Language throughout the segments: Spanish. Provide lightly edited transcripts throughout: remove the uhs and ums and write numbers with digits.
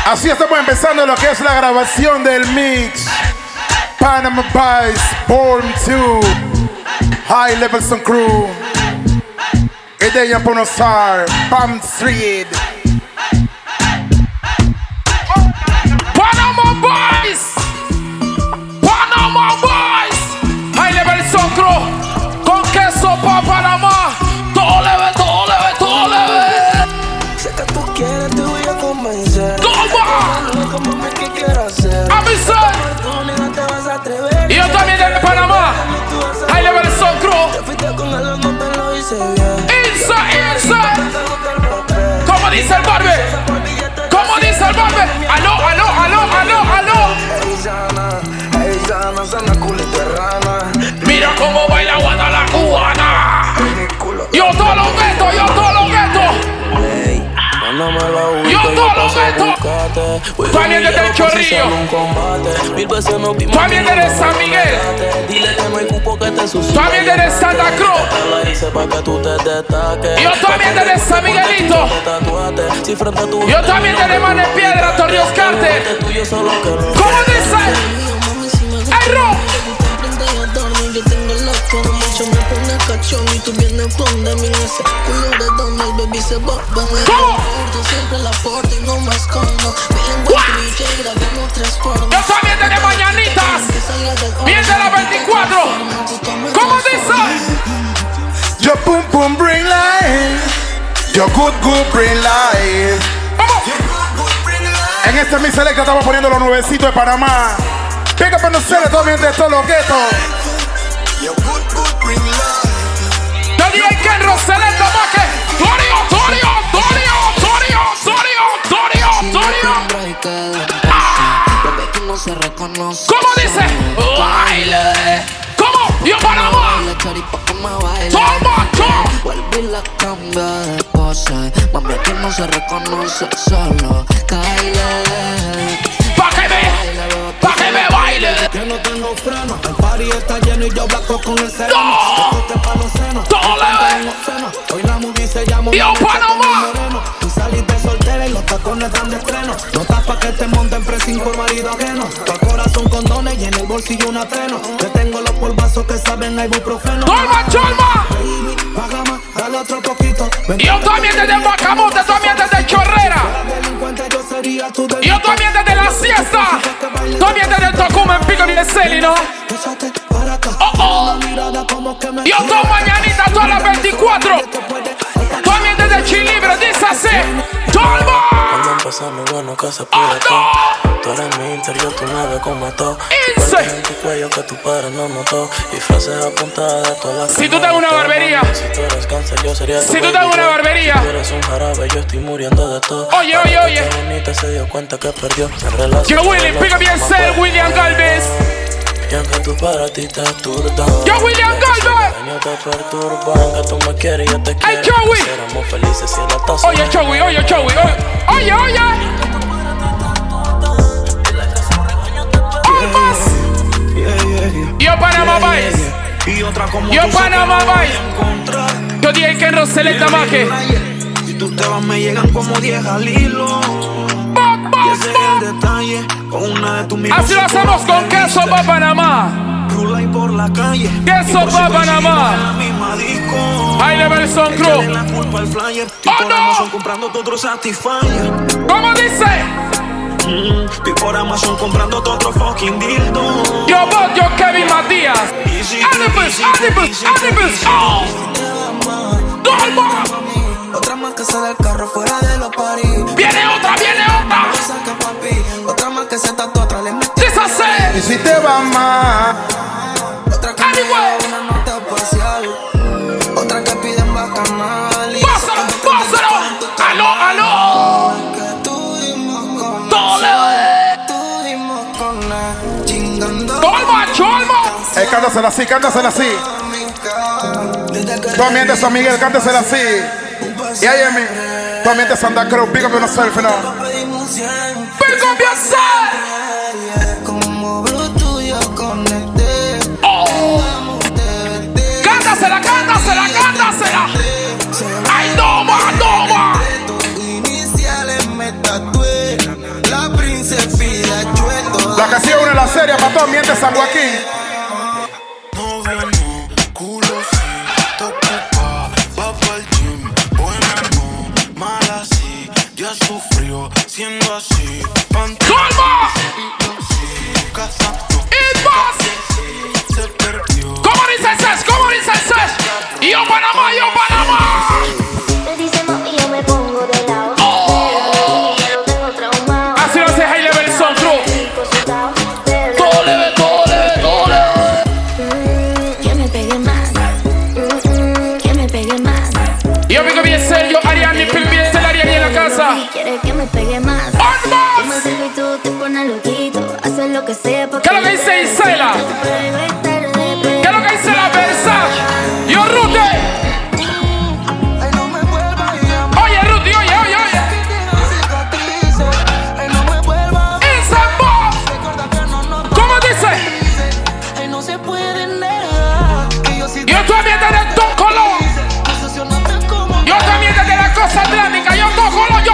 Así estamos empezando lo que es la grabación del mix. Panama Vice, Born 2, High Level Sound Crew. Ideia Ponosar, Palm Street. Panama Vice, Panama Vice, High Level Sound Crew. Con queso pa' Panamá. Todo leve, todo leve, todo leve. Sé que tú quieres, te voy a convencer. Y yo también de Panamá. High Level Sound Crew. Inside. Como dice el barbe. Como dice el barbe. Aló. Mira cómo baila Guana la cubana. Yo todo lo meto. Yo todo lo meto. Tú también desde el Chorrillo. Tú también desde San Miguel. Tú también desde Santa Cruz. Yo también desde San Miguelito. Yo también desde Manes Piedra, Torrijos Carte. ¿Cómo dice? ¡Ey, Ro! Yo tengo la forma, mucho me pone cachón y tú vienes donde mí ese culo de donde el baby se va. Tú siempre la porta y no me escondo. Mi lengua es y grabamos 3 pornos. Yo también desde Mañanitas. Bien de la 24. ¿Cómo dice? Yo pum bring life. Yo good bring life. Vamos. En este mix selecta estamos poniendo los nuevecitos de Panamá. Pica para nosotros también de todos los guetos. Yo digo que el Roseleta Maque. Torio. ¿Cómo dice? Baile. ¿Cómo? Yo Panamá. Toma. Vuelve y la cambia de pose. Mami, aquí no se reconoce, solo caile. Pa' que me baile. Yo no tengo freno, el party está lleno y yo blanco con el sereno. Todo leve. Hoy la movie se llama Yo Panamá. Tú saliste soltera y los tacones están de estreno. No estás pa' que te monten pressing por marido ajeno. Tu corazón condones y en el bolsillo un atreno. Te tengo los polvazos que saben a ibuprofeno. Cholma. Baby, paga más, dale otro poquito. Yo también desde Bacamonte, también desde Chorrera. Yo también desde La Siesta. También desde el Tocumen, Pico y el Celi, ¿no? Yo tomo Mañanita todas las 24. También desde Chilibre, dice así. ¡Tolma! Cuando empezamos, bueno, que se pide todo. Tú eres mi interior, tú me ves como todo. Inse. En tu cuello que tu padre no notó. Y frases apuntadas de todas las. Si tú tengas una barbería. Si tú eres cáncer, yo sería tu Si tú baby tengas una girl. barbería. Si tú eres un jarabe, yo estoy muriendo de todo. Oye. Bonita se dio cuenta que perdió la relación. Yo Willy, pick up yourself, William Galvez. Y aunque tú para ti te turdan. Yo William Galvez. Años te perturban, que tú me quieres y yo te quiero. Joey. Éramos felices si la taza. Oye, Joey. Oye. Yo Panamá Vice. Yo Panamá Vice. Yo dije que en Roseleta Maque. Si tú te vas me llegan como 10 al hilo. Y ese es el detalle. Con una de tus mismas. Así lo hacemos con queso pa' Panamá. Rula y por la calle. Queso pa' Panamá. High Level Sound Crew. La culpa al flyer. Oh, por no. Amazon comprando otro Satisfyer. ¿Cómo dice? Estoy por Amazon comprando otro fucking dildo. Yo Kevin Matías. Adibus. Oh. Dolma. Otra más que sale del carro fuera de los paris. Viene otra. Saca papi. Otra más que se tatúa atrás le metí. Y Deshace. si te va mal. Otra que me da una nota especial. Otra que piden bacanal. Pásalo. Aló. Que tuvimos con Todo leve. Tuvimos con la chingando. Dolma. Cántasela así. Tú también de San Miguel, cántasela así. Y ahí en mí. Tú también de Santa Cruz, pick up yourself, ¿no? Pick up yourself. Como Bluetooth yo conecté. Oh. Cántasela. Ay, toma. Iniciales me tatué. La Panamá, yo Panamá. Me dice mami, yo me pongo de lado. Pero ya lo tengo traumado. Así lo hace High Level Son Crew. Todo leve, todo leve, todo leve. Que me pegue más. Que me pegue más. Yo pico bien serio, Ariani, Pil bien serio, Ariani en la casa. Si quieres que me pegue más. Yo me acerco y tú te pones loquito. Haces lo que sea porque ¿Qué es lo que dice Isela? ¿Qué es lo que dice la Versace? Yo Rute. Oye Ruti, oye. Ese boss. ¿Cómo dice? Yo también te de todo color. Yo también te de la cosa atlántica. Yo todo color.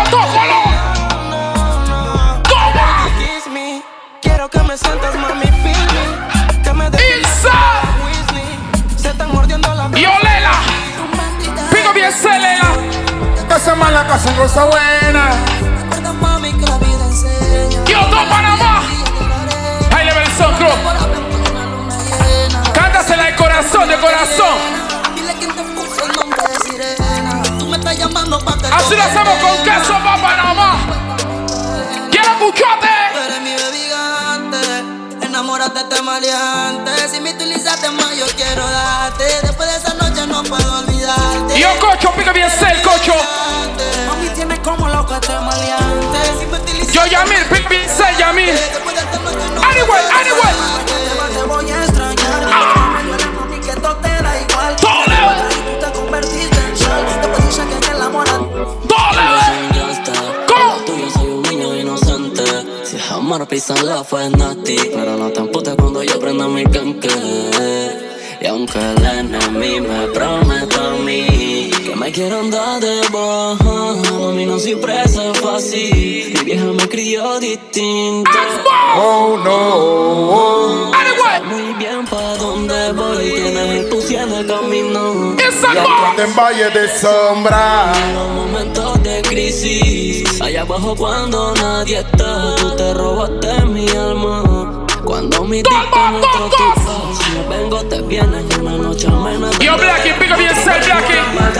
Toma. Quiero que me sientas, mami, feel me. Que me des se están mordiendo la Yo Lela. Pico bien se Lela. Cosa mala, cosa cosa buena. Recuerda, mami, que la vida enseña. Yo todo Panamá. High Level Son Crew. Cántasela de corazón, de corazón. Dile quién te puso el nombre de sirena. Tú me estás llamando pa' que Así lo hacemos con queso pa' Panamá. Quiero escucharte. tú eres mi baby gigante. Enamórate de maleante. Si me utilizaste más, yo quiero darte. Después de esa noche no puedo olvidarte. Yo cocho, pico bien el cocho. Mami, tienes como loco este maleante. Si me utilizaste, Yo Yamil, pico bien Yamil. después de esta noche no Anyway. te voy a extrañar. Me duele, mami, que esto te da igual. Todo leve. Tú te convertiste en sal. Después dices que te enamoras. Todo leve. ¿Cómo? Yo soy un niño inocente. Si es amor, pisarla fue nasty. Pero no te emputes cuando yo prenda mi canque. Y aunque el enemigo me prometa a mí que me quieran dar de baja, mami, no siempre es fácil. Mi vieja me crió distinto. Oh no. Anyway. Muy bien pa' dónde voy, tienes intuición de camino. Esa Y boss. En valle de sombra. en los momentos de crisis, allá abajo cuando nadie está, tú te robaste mi alma. Cuando mi disco no tropieza, si me vengo te vienes y una noche menos. Yo Blackie, pico bien Blackie.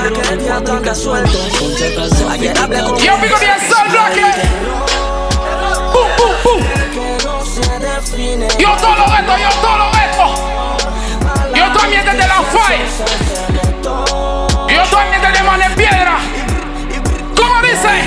Yo pico bien Blackie. Pum. Yo todo lo esto. Yo también desde la fight. Yo también desde Mano en Piedra. ¿Cómo dice?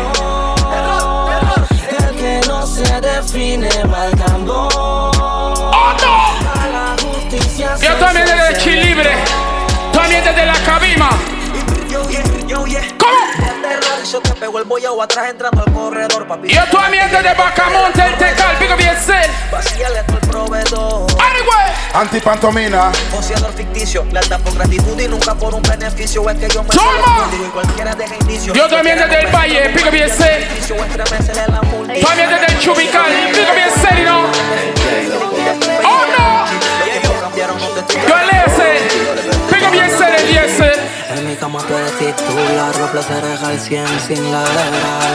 El que no se define marcando ¡Oh no! a la justicia. Yo también desde Chilibre. También desde la Cabima. ¿Cómo? Yo te pego el bollao atrás entrando al corredor, papi. Yo también desde Bacamonte, el Tecal, pico bien Vacíale a tu proveedor. Anyway. Antipantomina. Boceador ficticio, lealtad por gratitud y nunca por un beneficio. Es que yo me ¡Toma! digo y cualquiera deja indicio. Yo también desde el Valle, pico bien También desde el Chubical, pico bien ¿no? ¡Oh no! Yo el S, pico bien el 10. En mi cama puedes titular, los placeres al 100 sin ladrar.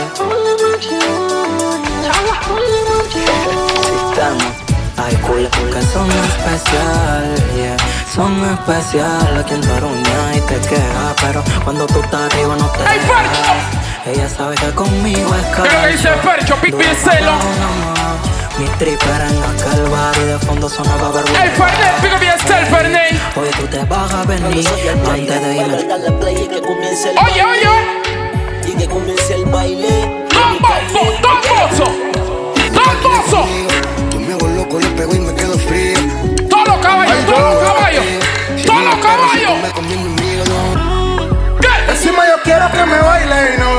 Hay culos que son especial, yeah. Son especial a quien te aruña y te queja, pero cuando tú estás arriba no te ¡Ey, Fercho! deja. Ella sabe que conmigo es ¿Qué es lo que dice Fercho? Pico bien Mi tripper en la calvaria y de fondo sonaba vergüenza. El Fernet, pico bien Fernet. Oye, tú te vas a venir antes de irme. Oye. Y que comience el baile. Tomboso. Yo me hago loco, le pego y me quedo frío. Todos los caballos. ¿Qué? Encima yo quiero que me baile y no.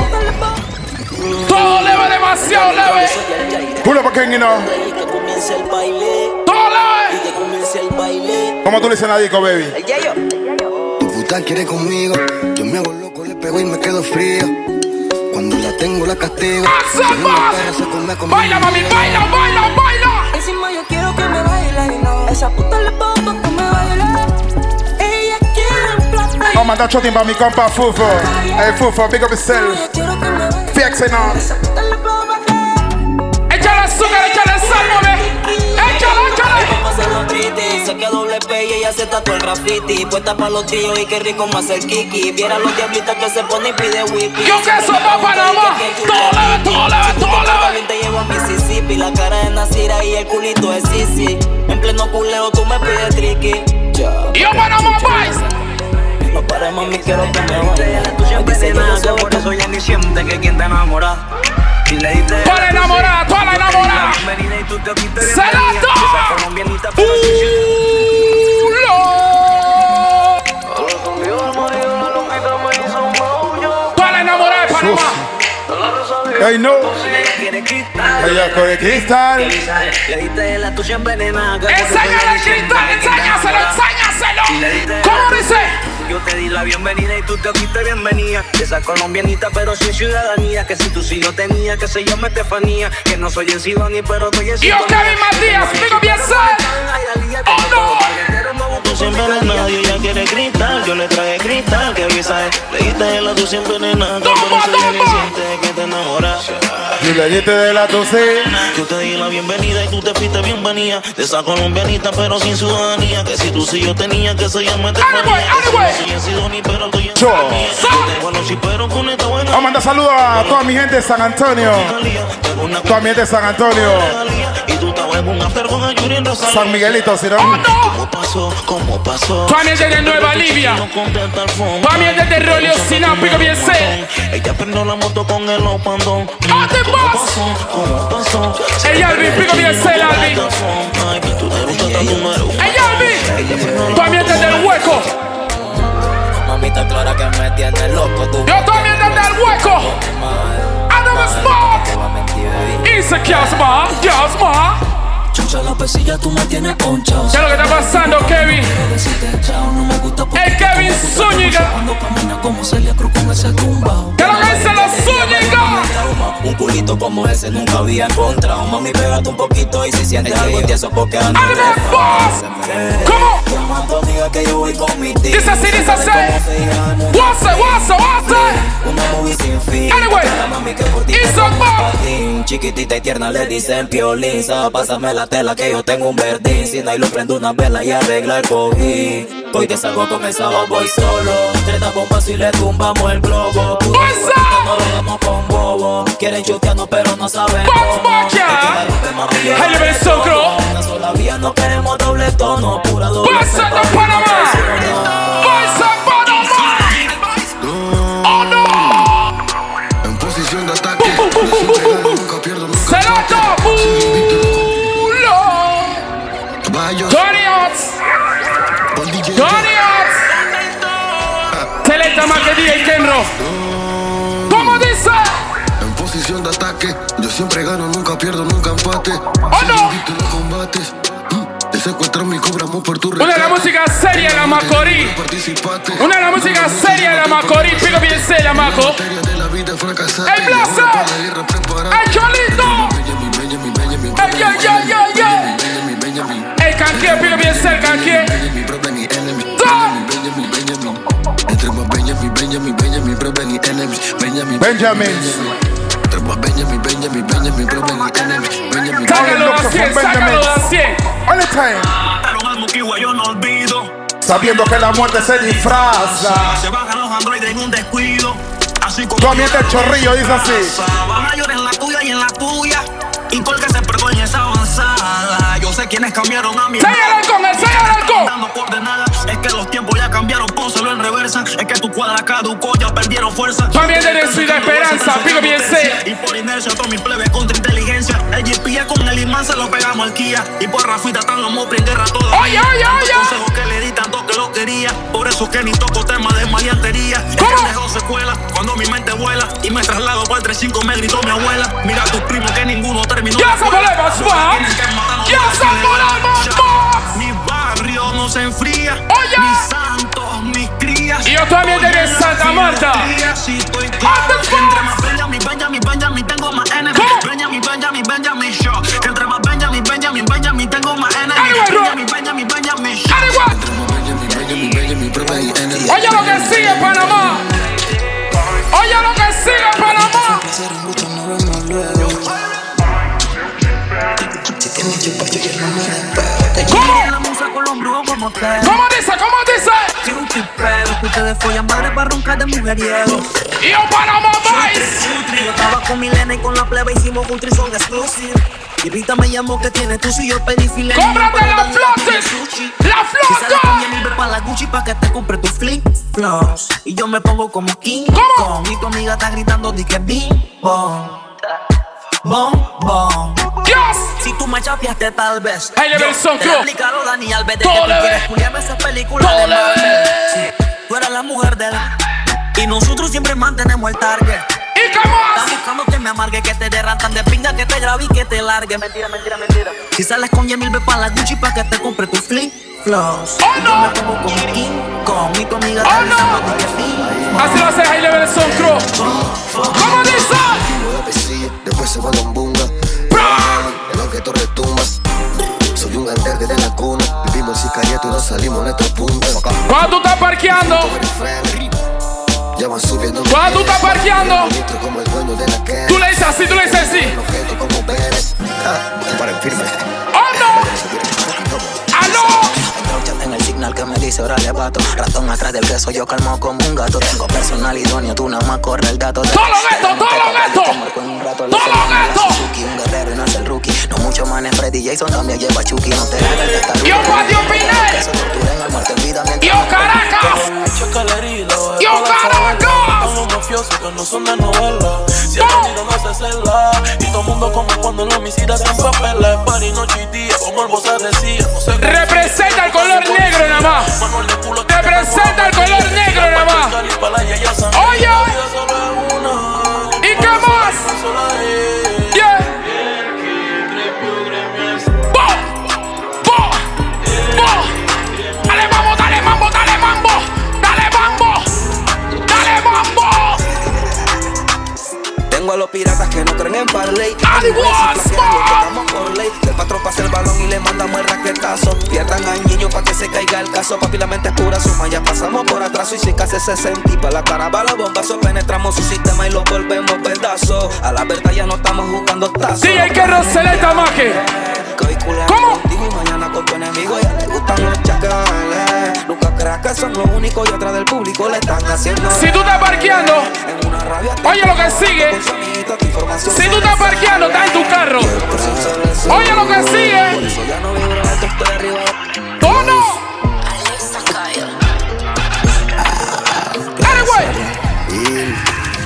Todo leve, demasiado leve. Pull up again, you know. Y que comience el baile. Todo leve. Y que comience el baile. ¿Cómo tú le dices a Nadico, baby? Tu puta quiere conmigo. Yo me hago loco, le pego y me quedo frío. Cuando la tengo, la castigo. ¡Hace más! Baila, mami, baila. Encima yo quiero que me baile y no. Esa puta le pongo que me baile. Ella quiere plata. Vamos a mandar chotín para mi compa Fufo. Hey Fufo, big up yourself. Yo quiero que me baile. Flexing on. Esa puta le pongo que Échale azúcar, échale sal, mami. Échale. lo pretty. Sé que doble P y ella se tatuó el graffiti. Puesta pa' los tíos y qué rico más el kiki. Viera los diablitas que se pone y pide whisky. Yo que soy pa' Panamá. Tole. Te llevo a Mississippi. La cara de Nasira y el culito de Sisi. En pleno culeo tú me pides tricky. Yo Panamá Vice. No pares, mami, quiero que me vayas. Tú siempre te naces, por eso ya ni sientes que quien te enamora. Toda la enamorada, toda la enamorada. ¡Se la toma! Toda la enamorada de Panamá. Ay, no. Ella corre cristal. Enséñale cristal, enséñaselo. ¿Cómo dice? Yo te di la bienvenida y tú te fuiste bienvenida. Esa colombianita pero sin ciudadanía. Que si tú sí yo tenía, que se llama Estefanía. Que no soy en Sidoni pero estoy en Sidoni. Yo Kevin Matías, digo bien ser. ¡Oh no! Tú siempre eres nadie, ella quiere cristal. Yo le traje cristal, que avisa. Le diste de la tú siempre eres nada. Por eso yo ni sientes que te enamoras. Y le diste de la tu sí. Yo te di la bienvenida y tú te fuiste bienvenida. De esa colombianita pero sin ciudadanía. Que si tú sí yo tenía, que se llama Estefanía. Vamos a mandar saludos a toda mi gente de San Antonio. Toda mi gente de San Antonio. San Miguelito, ¿sí no? ¡Oh, no! ¿Cómo pasó? Toda mi gente de Nueva Libia. Toda mi gente de Rolio Sinao, pico bien sé. Ella prendió la moto con el opandón. ¡Ah, te pasó! ¿Cómo pasó? Ey, Alvin, pico bien sé, Alvin. Ey, Alvin. Toda mi gente del hueco. Mamita clara que me tiene loco tú. Yo también desde el hueco. Out of the spot. Dice Kiasma. Chucha la pesilla, tú me tienes ponchado. ¿Qué es lo que está pasando, Kevin? El Kevin Zúñiga. ¿Qué es lo que dice la Zúñiga? Un culito como ese nunca había encontrado. Mami, pégate un poquito y si sientes algo tieso porque ando. ¡Animal Boss! ¿Cómo? Que yo voy con mi dice así. What's it? Una movie sin fin. Anyway, it's a pop. Chiquitita y tierna le dicen pioliza. Pásame la tela que yo tengo un verdín. Si no hay luz prendo una vela y arregla el cojín. Hoy te salgo con esa voy solo. Treta bombas y le tumbamos el globo. No lo damos con bobo. Quieren chutearnos pero no saben cómo. Hey, ven socro. Una sola vía, no queremos doble tono. Pura doble. ¡Pasa de Panamá! ¡Pasa Panamá! ¡Oh no! En posición de ataque. Nunca pierdo, nunca ¡Se la tapulo! Tony Ots. Selecta más que DJ Kenro. ¿Cómo dice? En posición de ataque. Yo siempre gano, nunca pierdo, nunca empate. ¡Oh no! Combates. Te secuestran mi cobramos por tu rescate. Una de la música seria de la Macorís. Una de la música seria de la Macorís. Pico bien seria, Maco. El Blaster. El Cholito. El canqueo, pico bien seria, el canqueo. Benjamin. Sácalo a 100, sácalo a 100. All the time. Yo no olvido. Sabiendo que la muerte se disfraza. Se bajan los androides en un descuido. Así como tú ambiente el chorrillo, dice así. Mayor en la tuya y en la tuya. Y porque se perdió en esa avanzada. Yo sé quiénes cambiaron a mi vida. Dando coordenadas. Es que los tiempos ya cambiaron, pónselo en reversa. Es que tu cuadra caducó, ya perdieron fuerza. También de Ciudad Esperanza, pico bien sé. Y por inercia, todos mis plebes contra inteligencia. El GPA con el imán se lo pegamos al Kia. Y por Rafita están los mopri en guerra toda. Oye. Consejos que le di tanto que lo quería. Por eso que ni toco tema de maleantería. Es que dejo secuela cuando mi mente vuela. Y me traslado para el 35, me gritó mi abuela. Mira a tus primos que ninguno terminó. ¡Ya se volvemos más! ¡Ya se volvemos más! Mi barrio no se enfría. ¡Oye! Mis santos, mis crías. Y yo también de Santa Marta. Si estoy claro. Entre más Benjamin, tengo más enemy. Benjamin, show. Entre más Benjamin, tengo más enemy. Benjamin, show. Oye lo que sigue Panamá. Oye lo que sigue Panamá. ¿Cómo? sé. ¿Cómo dice? ¿Cómo dice? Soy un tripero, que ustedes follan madre para roncar de mujeriego. Y yo Panama Vice. Yo estaba con Milena y con la plebe hicimos un trison exclusive. Y Rita me llamó que tiene tu y yo pedí filete. ¡Cómprate la flotes! ¡La flota! Pa' la Gucci pa' que te compre tu flip flops. Y yo me pongo como King Kong. Y tu amiga está gritando di que bim bom. Bom bom. Dios. Si tú me chapeaste tal vez. High Level Son Crew. Explicaron Dani Alves de Todo que tú le quieres ve. culiarme esa película Todo de le Marvel. ve. Sí, tú eres la mujer de él. Y nosotros siempre mantenemos el target. ¿Y qué más? Están buscando que me amargue, que te derratan de pinga, que te grabe y que te largue. Mentira, mentira, mentira. Si sales con Yemil, ve pa' la Gucci pa' que te compre tu flip flops. Oh, no. Yo me pongo como King Kong y tu amiga Oh, te dice, no. di que bim, Así lo hace High Level Son Crew. ¿Cómo dice? Mueve pesilla, después se va a Lombunga. El objeto retumba. Soy un gander desde la cuna. Vivimos en Sicariato y no salimos en nuestro punto. Cuando tú estás parqueando. Ya van subiendo. Cuando tú estás parqueando. Como el dueño de la que. Tú le dices así, tú le dices así. El objeto como Pérez. Paren firme. ¡Oh, no! ¡Aló! En el signal que me dice órale vato. Ratón atrás del queso, yo calmo como un gato. Tengo personal idóneo, tú nada más corre el dato. ¡Todo lo gato, todo lo gato! ¡Todo lo gato! Un guerrero y no es el rookie. No mucho man es Freddy Jason, también lleva Chucky. No te hagas de estar ¡Yo, Patio Pinel! que se torturen al muerte en vida mientras ¡Yo, Caracas! ¡Yo, Caracas! Los mafiosos que no son de novela. Si el bandido no se cela. Y todo el mundo como cuando el homicida se empapela. Party noche y día, como el voz se decía. No sé Representa el color negro nada más. Representa el color negro nada más. Oye. ¿Y qué más? Yeah. Bo. Bo. Bo. Dale mambo, dale mambo, dale mambo. Dale mambo. Dale mambo. tengo a los piratas que no creen en parley. Estamos por ley. El patrón pasa el balón y le mandamos el raquetazo. Pierdan al niño pa' que se caiga el caso. Papi, la mente es pura suma, ya pasamos por atraso. Y si casi 60 y pa' la cara va la bombazo. Penetramos su sistema y lo volvemos pedazos. A la verdad ya no estamos jugando tazos. sí, hay que Roseleta Maje. ¿Cómo? Contigo y mañana con tu enemigo. Ya te gustan los chacales. Nunca creas que son los únicos y atrás del público le están haciendo. Si tú estás parqueando, En una rabia oye lo que sigue. Si tú estás parqueando, estás en tu carro. Oye lo que sigue. Ya no vibro alto, estoy arriba. ¡Tono! Anyway.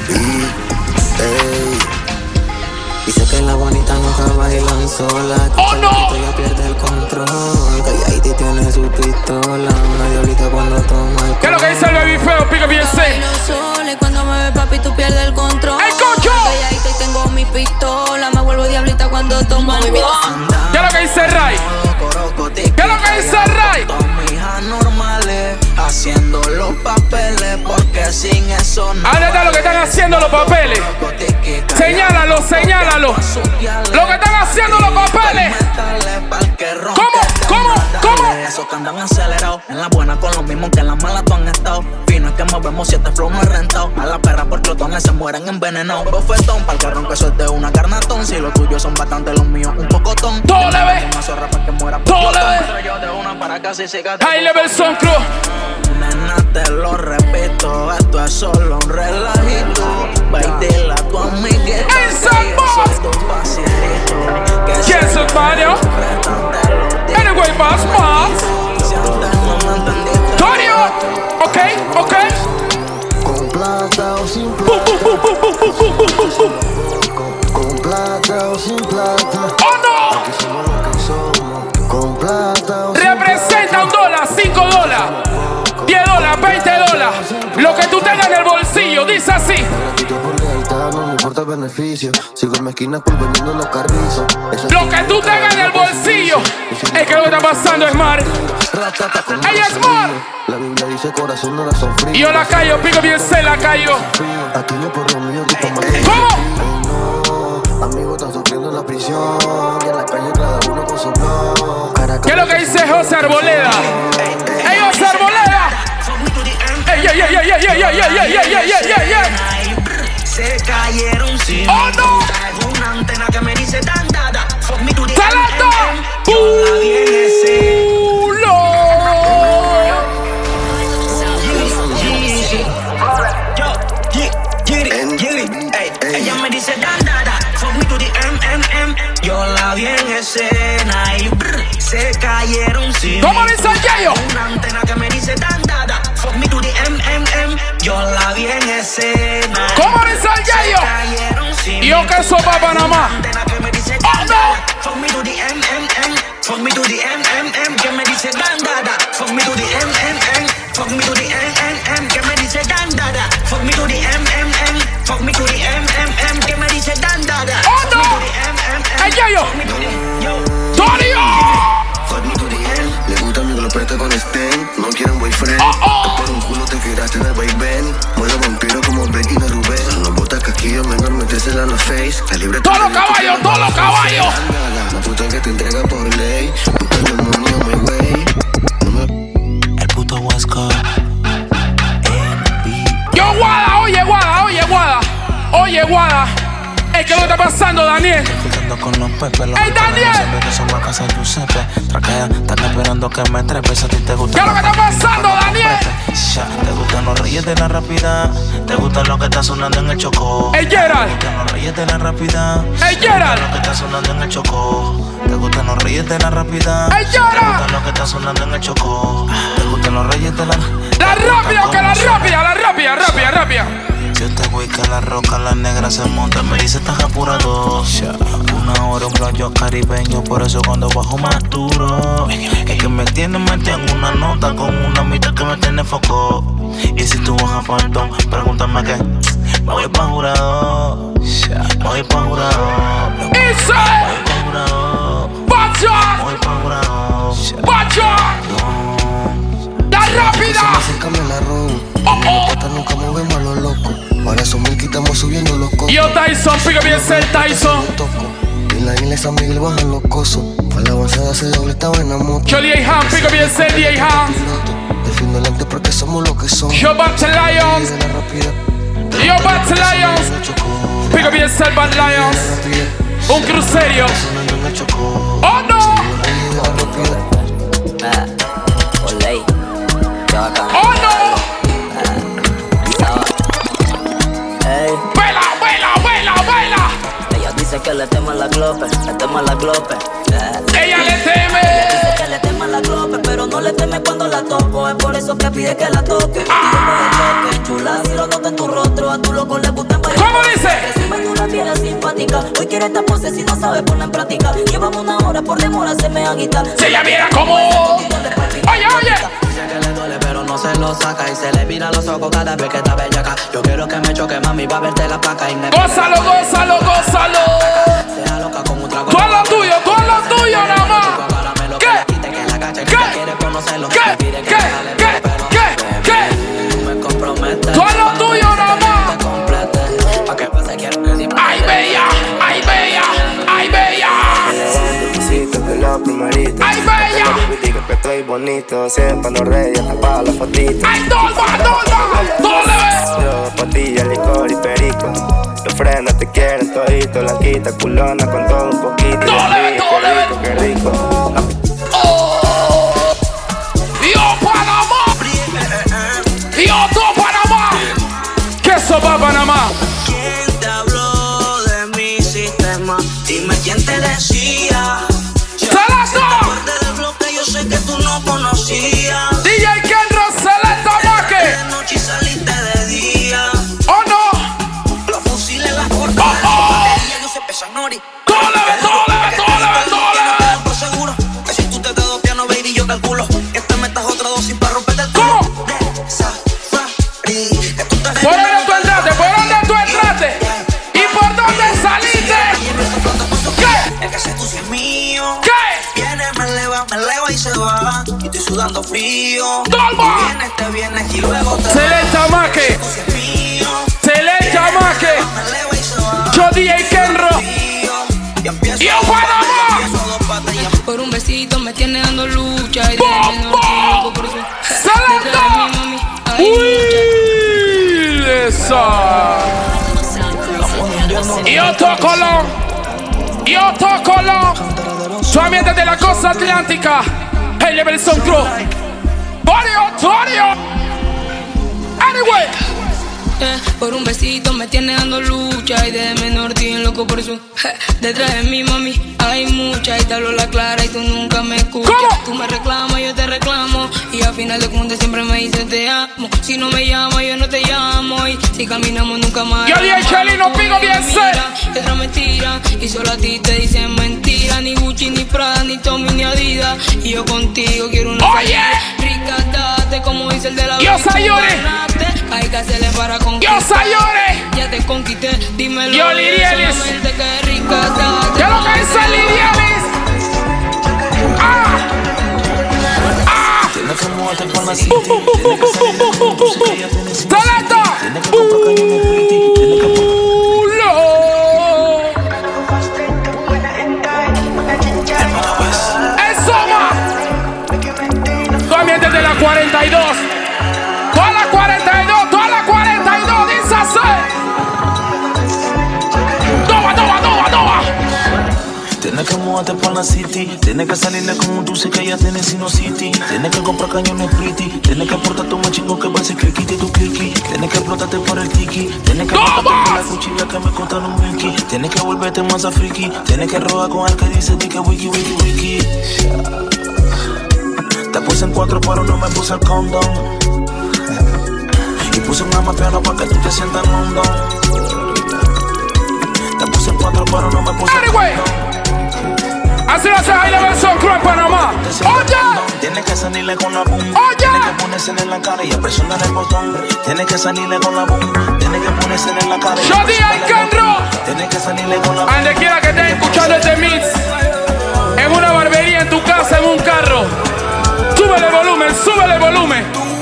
Dice que la bonita nunca bailan sola. ¡Oh, no! Ella pierde el control. Calladita y tiene su pistola. Una diablita cuando toma el ¿Qué es lo que dice el baby feo? Pica bien sé. Bailo sola y cuando me ve papi tú pierdes el control. ¡El cocho! Calladita y tengo mi pistola. Me vuelvo diablita cuando tomo el ron. ¿Qué es lo que dice Ray? ¿Qué es lo que dice Ray? Con hijas normales haciendo los papeles porque sin eso no. ¿Dónde está lo que están haciendo los papeles? Señálalo, señálalo. Lo que están haciendo los papeles. ¿Cómo? Esos que andan acelerados. En la buena con los mismos que en las malas tú han estado. Fino es que movemos 7 flow no es rentado. A las perras por trotones se mueren envenenados. Bofetón pa'l carrón que eso es de una carnatón. Si los tuyos son bastante, los míos un pocotón. Todo le ve. Todo le ve. High Level Son Crew. Nena, te lo repito, esto es solo un relajito. Baila a tu amiguita. ¿Quién es el Mario? Anyway, más. Torio. Ok. Con plata o sin Con plata o sin plata. ¡Oh, no! Aquí somos lo que somos. Con plata o sin Representa $1, $5, $10, $20. Lo que tú tengas en el bolsillo, dice así. Gratuito por lealtad, no me importa el beneficio. Sigo en mi esquina por vendiendo los carrizos. Lo que tú tengas en el bolsillo. Es que lo que está pasando es mar. ¡Ella es mar! La Biblia dice corazón no la son frío. Y yo la callo, pico bien se la callo. Aquí yo por lo mío, tú tomas. ¿Cómo? No, amigos están sufriendo en la prisión. Y en la calle cada uno con su blog. ¿Qué es lo que dice José Arboleda? ¡Ey, José Arboleda! Se cayeron sin. ¡Oh, no! Una antena que me dice dan dada. Fuck me to the ¡Talento! Yo la vi en ese. ¡Culo! escena. ¿Cómo dice el Yayo? Y yo que soy para Panamá. Oh no. Fuck me to the MMM. Fuck me to the MMM. Que me dice dandada. Fuck me to the MMM. Fuck me to the MMM. Que me dice dandada. Fuck me to the MMM. Fuck me to the MMM. Que me dice dandada. Oh no. El Yayo. Torio. Le gusta mi glopeta con Sten. No quieren boyfriend. Por un culo te tiraste del vaivén. Muero vampiro como Becky de Rubén. No botas casquillo, menor metésela en la face. La libre todos los caballos, todos los caballos. La puta que te entrega por ley. Puta el demonio, my way. El puto West Coast. Yo, Guada, oye, Guada, oye, Guada. Oye, Guada. ¿Qué es lo que está pasando, Daniel? Con los pepes, los ¡Ey, Daniel! siempre que son vacas a Giuseppe. Traquea, están esperando que me trepes. A ti te gusta. ¿Qué es lo que está pasando, Daniel? Te gustan los reyes de la rápida. Te gusta lo que está sonando en el Chocó. ¡Ey, Gerald! Te gustan los reyes de la rápida. ¡Ey, Gerald! Lo que está sonando en el Chocó. Te gustan los reyes de la rápida. ¡Ey, Gerald! Te gustan lo que está sonando en el Chocó. Te gustan los reyes de la. ¡La rápida, que la rápida, la rápida, rápida, rápida! Si usted que la roca, la negra se monta. Me dice estás apurado. Una hora un playo caribeño. Por eso cuando bajo más duro. Es que me tiene metido en una nota. Con una mitad que me tiene foco. Y si tú bajas faltón, pregúntame qué. Me voy pa' jurado. Me voy pa' jurado. Me ¡Ise! voy pa' jurado. Me ¡Bacha! voy pa' jurado. ¡Bacha! ¡La rápida! Acércame la robo. Los nunca movemos a los locos. Ahora son mil que estamos subiendo los costos. Yo, Tyson, pick up yourself, Tyson. Y la isla de San Miguel bajan los cosos. Para la avanzada se doble, estaba en la moto. Yo, D.A. Ham, pick up yourself, D.A. Ham. Defiendo delante porque somos lo que somos. Yo, Bad Lions. Yo, Bad Lions. Pick up yourself, Bad Lions. Un crucerio. Oh no. Oh no. Baila, baila, baila, baila. Ella dice que le tema la glope, le tema la glope. Ella le teme. Dice que le tema la glope, pero no le teme cuando la toco. Es por eso que pide que la toque. Y yo me toque, chula, si lo noto en tu rostro. A tu loco le gustan varias. ¿Cómo dice? Recibe una piedra simpática. Hoy quiere esta pose si no sabe ponerla en práctica. Llevamos una hora por demora, se me agita. Si ella viera como. Oye, oye. Dice que le duele pero no se lo saca. Y se le mira los ojos cada vez que está bellaca. Yo quiero que me choque, mami, pa' verte la placa. Y me Gózalo, gózalo, gózalo. sea loca con un trago. Tú haz lo tuyo nada más. ¿Qué? ¿Qué? ¿Qué? Me comprometes. Tú haz lo tuyo nada más. Te complete. Pa' que pase quiero que si Ay, bella, ay, bella, ay, bella. Ay, bella. Digo que estoy bonito, siempre los reyes, para la fotito. Ay, toma, toma. Yo, patilla, licor y perico. Los frenos te quieren todito, blanquita, culona con todo un poquito. Qué rico. Yo, Panamá. Yo, todo Panamá. ¿Qué sopa Panamá? ¿Quién te habló de mi sistema? Dime quién te decía. ¡Selecto! Del bloque yo sé que tú no conocías. DJ Kendro, Selecto Maque. De noche y saliste de día. Oh no. Los fusiles, las cortas, yo sé pesan nori. Todo leve. Por seguro que si tú te das piano, baby, yo calculo que te metas otra dosis para romperte el culo. ¿Cómo? ¿Por dónde tú entraste? ¿Por dónde tú entraste? ¿Y por dónde saliste? ¿Qué? Es que ese tucio es mío. ¿Qué? Viene, me eleva y se va. Y estoy sudando frío. ¡Toma! Vienes, te vienes y luego te Selecta Maque. vas. Tucio es mío. Selecta Maque. Me eleva y se va. Yo DJ Kenro. Y empiezo ¡Y a Panamá! empiezo a dos patas y Por un besito me tiene dando lucha. Y de ¡Bom, menor bom! tiempo por su ¡Selecta! detrás de mi mami hay ¡Uy! ¡Esa! Y otro colón. Su ambiente de la costa atlántica. Hey, Level Son Crew. Torio. Anyway. Por un besito me tiene dando lucha. Y de menor tiene loco por su detrás de mi mami hay mucha. Y te hablo la clara y tú nunca me escuchas. ¿Cómo? Tú me reclamas, yo te reclamo. Y al final de cuentas siempre me dices te amo. Si no me llamas, yo no te llamo. Y Si caminamos nunca más. Yo dije Chelino, pico bien set. Es otra mentira y solo a ti te dicen mentira. Ni Gucci, ni Prada, ni Tommy, ni Adidas. Y yo contigo quiero una salida. Rica, date como dice el de la Yo Sayore. Hay que hacerle para conquistar. Yo Sayore. Ya te conquisté, dímelo. Yo Lirielis. Que rica, date. ¿Qué es lo que dice Lirielis? Tienes que moverte con la city. Tienes que salir de tu música, ya tienes sin ¡Talento! Tienes que comprar cañones pretty. Tienes que Tú de la 42. Toda la 42, toda la 42, dice así. Toma, toma, toma, toma. Tienes que moverte por la city. Tienes que salirle con un dulce que ya tienes Sino City. Tienes que comprar cañones pretty. Tienes que portarte un machingo que parece que quite tu clicky. Tienes que explotarte por el tiki. Tienes que portarte por la cuchilla que me cortan un milky. Tienes que volverte más a friki. Tienes que robar con el que dice tica wiki wiki wiki. Te puse en 4 pero no me puse el condón. Y puse una más piano para que tú te sientas en London. Te puse en 4 pero no me puse el condón. Así lo hace High Level Son Crew en Panamá. ¡Oye! Tienes que salirle con la boom. Tienes que ponerse en la cara y presionar el botón. Tienes que salirle con la boom. Tienes que ponerse en la cara y presionar el botón. Tienes que salirle con la boom. Donde quiera que estés escuchando este mix, en una barbería, en tu casa, en un carro, súbele el volumen, súbele el volumen.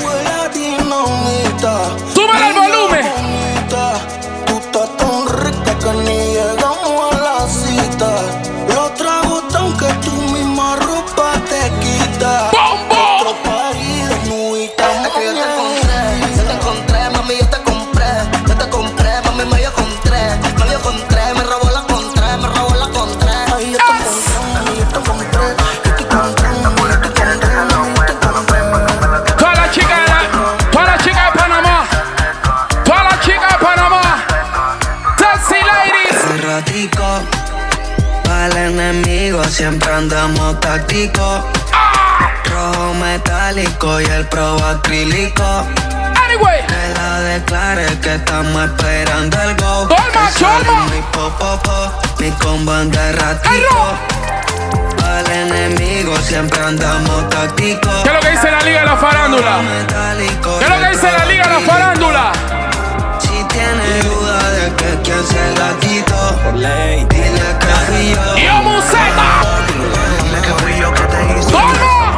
Súbele el volumen. Tú estás tan rica que ni llegamos a la cita. Los tragos tan que tú misma ropa te quita. Otro país desnudita. Es que yo te encontré, mami, yo te compré. Yo te compré, mami, me yo encontré. Me robó la contra, me robó la contra. Ay, yo te encontré, mami, yo te encontré. Yo te encontré, mami, yo te encontré, mami, yo te encontré. Toda la chica de Panamá. Toda la chica de Panamá. Sexy ladies. Ratico. Al enemigo siempre andamos tácticos. Rojo metálico y el pro acrílico. Anyway. Que la declare que estamos esperando el go. Toma. Mi popopo, mi combo de ratico. Al enemigo siempre andamos tácticos. ¿Qué es lo que dice la Liga de la Farándula? ¿Qué es lo que dice la Liga de la Farándula? Si tienes duda de que quien se la quitó, por ley, dile que fui yo. ¡Yo, Museta! Dile que fui yo que te hice. ¡Toma!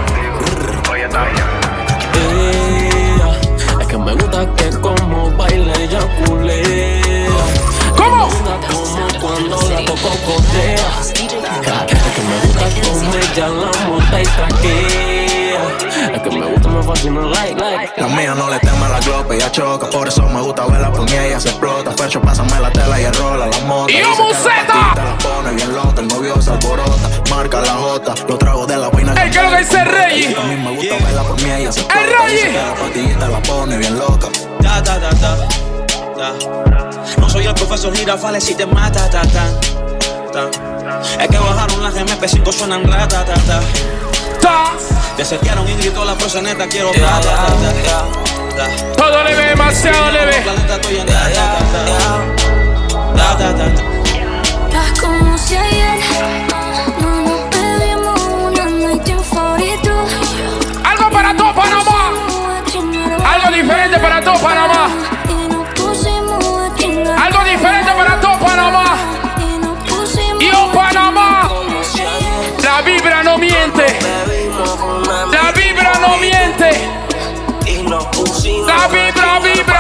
Es que me gusta que como baile ella culea. ¿Cómo? Como cuando la toco cotea. Es que me gusta como ella la monta y traquea. Es que me gusta, me fascina, like. La mía no le teme a la glope, ella choca. Por eso me gusta verla por mí, ella se explota. Pecho, pásame la tela y el rola, la monta. ¡Y yo, Museta! Te la pone bien loca, el novio se alborota. Marca la jota, los tragos de la vaina. ¿Qué es lo que dice el Rey? A mí me gusta verla por mí, ella se explota. ¡El Rey! Dice que la patillita la pone bien loca. No soy el profesor Girafales si te mata, Es que bajaron las MP5 suenan ratatata. Te setearon y gritó la proseneta, quiero Todo leve, demasiado leve. Es como si ayer no nos bebimos una noche en favorito. Algo para todo Panamá. Algo diferente para todo Panamá. Algo diferente para todo Panamá. Yo, Panamá. La vibra no miente. La vibra no miente. La vibra vibra.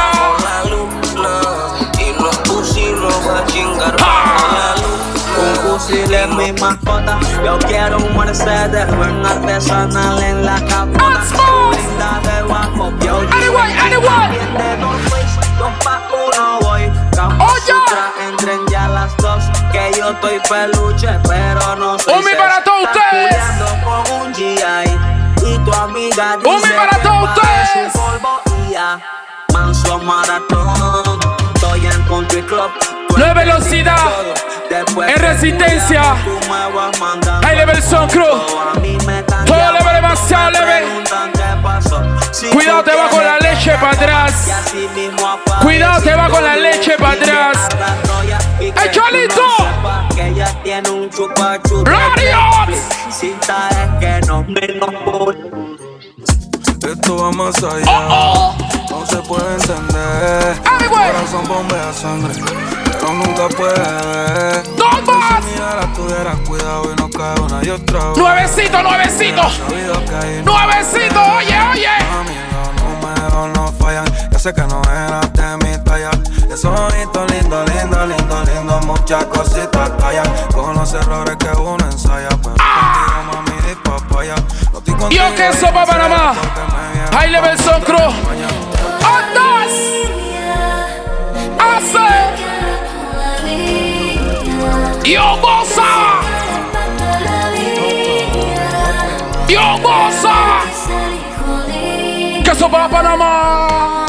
Y nos pusimos a chingar un fusil es mi mascota. Yo quiero un Mercedes, un artesanal en la capota. Linda de guapo, yo Anyway. 2 pa' 1 voy. Campo Sutra, entren ya las 2. Que yo estoy peluche, pero no soy. Para todos ustedes. Con un GI y tu amiga dice para todos que ustedes. su polvo y ya. Manso maratón. Estoy en country club. No velocidad. En resistencia. High Level Son Crew. Todo leve, demasiado leve. Cuidado, te va con la leche para atrás. Cuidado, te va con la leche para atrás. ¡Ey, Cholito! ¡Radios! Esto va más allá. No se puede entender. El corazón bombea sangre, pero nunca puede ver. ¡Dos más! Si la tuviera cuidado y no cae una y otra vez. Nuevecito, nuevecito. Nuevecito, oye, oye. No fallan, yo sé que no eras de mi talla. Esos ojitos lindo, lindo, lindo, lindo. Muchas cositas callan con los errores que uno ensaya. Pero contigo, mami, di papaya. No estoy contigo. Yo que soy para Panamá. High Level Son Crew. ¡Andas! ¡Hace! ¡Yo goza! ¡Yo goza! Que soy para Panamá.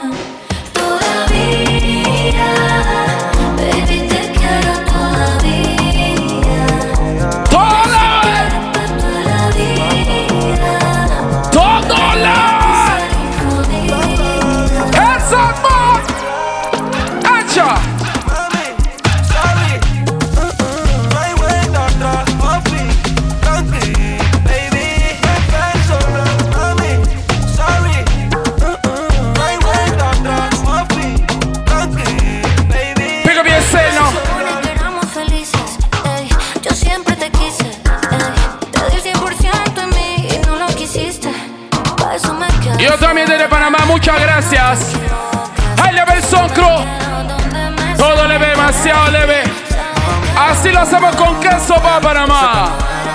Yo también desde Panamá, muchas gracias. High Level Son Crew. Todo leve, demasiado leve. Así lo hacemos con queso para Panamá.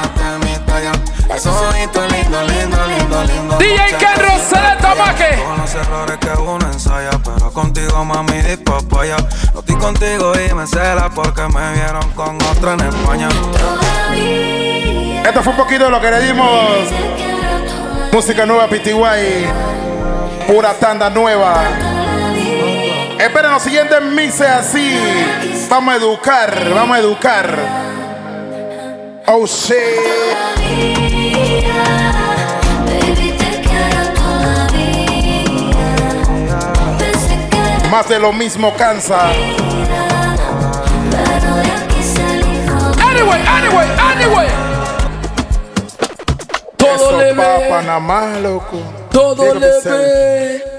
DJ Ken Rosaleta Maque. Con los errores que uno ensaya, pero contigo, mami, di papaya. No estoy contigo y me cela porque me vieron con otra en España. Esto fue un poquito de lo que le dimos. Música nueva, PTY. Pura tanda nueva. Esperen los siguientes mixes así. Vamos a educar, vamos a educar. Oh shit. Más de lo mismo cansa. Anyway. Todo eso leve. pa' Panamá, loco. Todo leve.